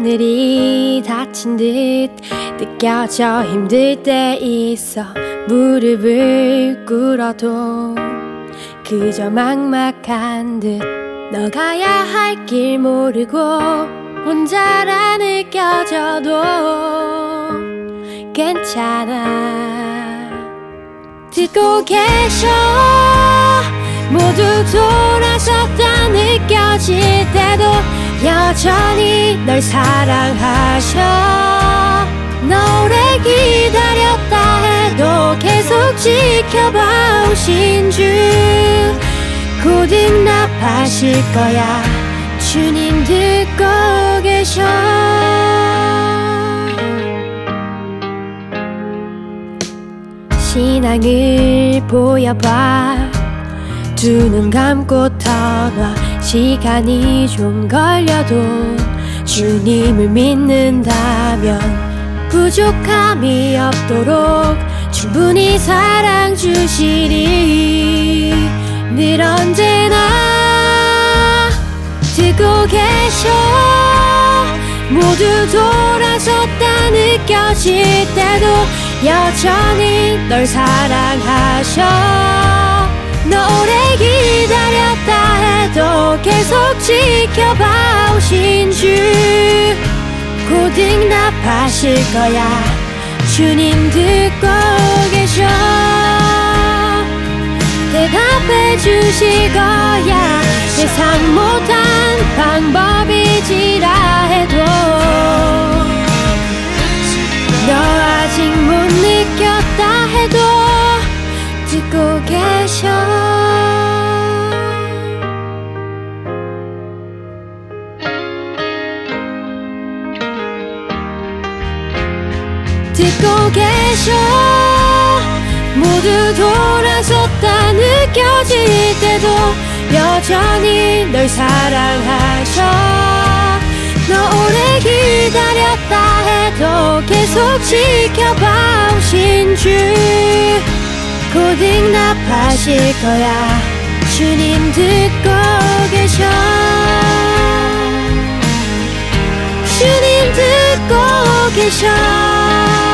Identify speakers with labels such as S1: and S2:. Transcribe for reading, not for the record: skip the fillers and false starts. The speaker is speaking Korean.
S1: 하늘이 닫힌 듯 느껴져 힘들 때 있어. 무릎을 꿇어도 그저 막막한 듯 너 가야 할 길 모르고 혼자라 느껴져도 괜찮아. 듣고 계셔. 모두 돌아섰다 느껴질 때도 여전히 널 사랑하셔. 너 오래 기다렸다 해도 계속 지켜봐 오신 주 곧 응답하실 거야. 주님 듣고 계셔. 신앙을 보여봐. 두 눈 감고 터놔. 시간이 좀 걸려도 주님을 믿는다면 부족함이 없도록 충분히 사랑 주시리. 늘 언제나 듣고 계셔. 모두 돌아섰다 느껴질 때도 여전히 널 사랑하셔. 너 오래 기다렸다 해도 계속 지켜봐 오신 주 곧 응답하실 거야. 주님 듣고 계셔. 대답해 주실 거야. 예상 못한 방법이지라 해도 너 아직 못 느꼈다 해도 듣고 계셔. 듣고 계셔. 모두 돌아섰다 느껴질 때도 여전히 널 사랑하셔. 너 오래 기다렸다 해도 계속 지켜봐 오신 주 곧 응답하실 거야. 주님 듣고 계셔. 주님 듣고 계셔.